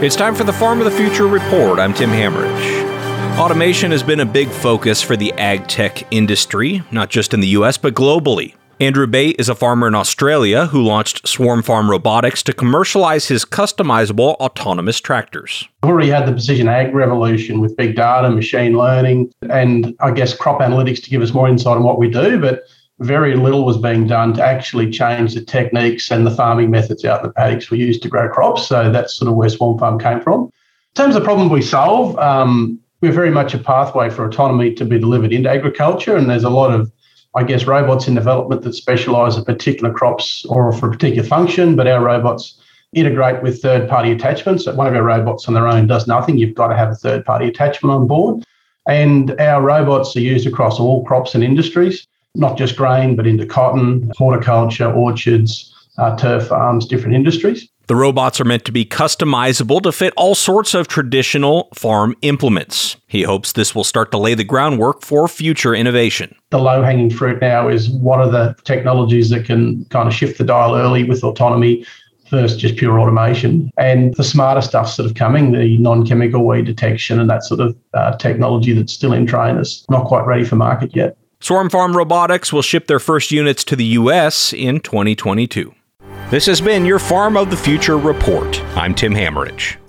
It's time for the Farm of the Future Report. I'm Tim Hammerich. Automation has been a big focus for the ag tech industry, not just in the US, but globally. Andrew Bate is a farmer in Australia who launched Swarm Farm Robotics to commercialize his customizable autonomous tractors. We've already had the precision ag revolution with big data, machine learning, and I guess crop analytics to give us more insight on what we do, but very little was being done to actually change the techniques and the farming methods out in the paddocks we use to grow crops. So that's sort of where Swarm Farm came from. In terms of the problem we solve, we're very much a pathway for autonomy to be delivered into agriculture, and there's a lot of, I guess, robots in development that specialise in particular crops or for a particular function, but our robots integrate with third-party attachments. One of our robots on their own does nothing. You've got to have a third-party attachment on board. And our robots are used across all crops and industries, not just grain, but into cotton, horticulture, orchards, turf farms, different industries. The robots are meant to be customizable to fit all sorts of traditional farm implements. He hopes this will start to lay the groundwork for future innovation. The low-hanging fruit now is what are the technologies that can kind of shift the dial early with autonomy versus just pure automation. And the smarter stuff's sort of coming, the non-chemical weed detection and that sort of technology that's still in train is not quite ready for market yet. Swarm Farm Robotics will ship their first units to the U.S. in 2022. This has been your Farm of the Future Report. I'm Tim Hammerich.